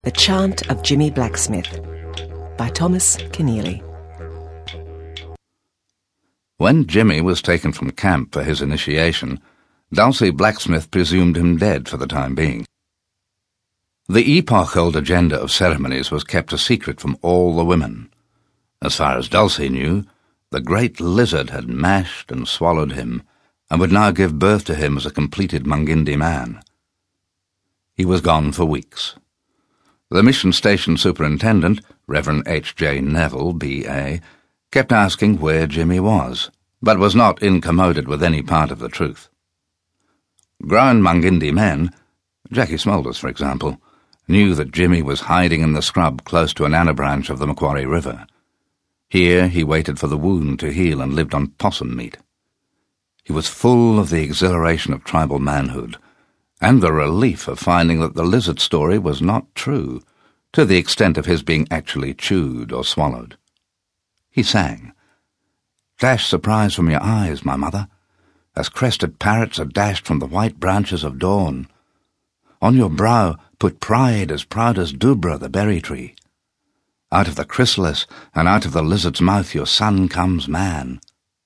The Chant of Jimmy Blacksmith by Thomas Keneally. When Jimmy was taken from camp for his initiation, Dulcie Blacksmith presumed him dead for the time being. The epoch-old agenda of ceremonies was kept a secret from all the women. As far as Dulcie knew, the great lizard had mashed and swallowed him, and would now give birth to him as a completed Mungindi man. He was gone for weeks. The mission station superintendent, Reverend H.J. Neville, B.A., kept asking where Jimmy was, but was not incommoded with any part of the truth. Grown Mungindi men, Jackie Smulders for example, knew that Jimmy was hiding in the scrub close to an anabranch of the Macquarie River. Here he waited for the wound to heal and lived on possum meat. He was full of the exhilaration of tribal manhood, and the relief of finding that the lizard story was not true, to the extent of his being actually chewed or swallowed. He sang, "Dash surprise from your eyes, my mother, as crested parrots are dashed from the white branches of dawn. On your brow put pride as proud as Dubra the berry tree. Out of the chrysalis and out of the lizard's mouth your son comes man."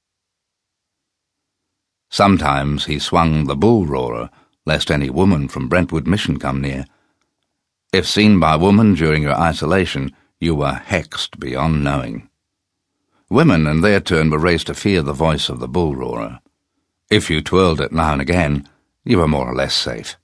Sometimes he swung the bull-roarer, lest any woman from Brentwood Mission come near. If seen by woman during your isolation, you were hexed beyond knowing. Women, in their turn, were raised to fear the voice of the bull-roarer. If you twirled it now and again, you were more or less safe.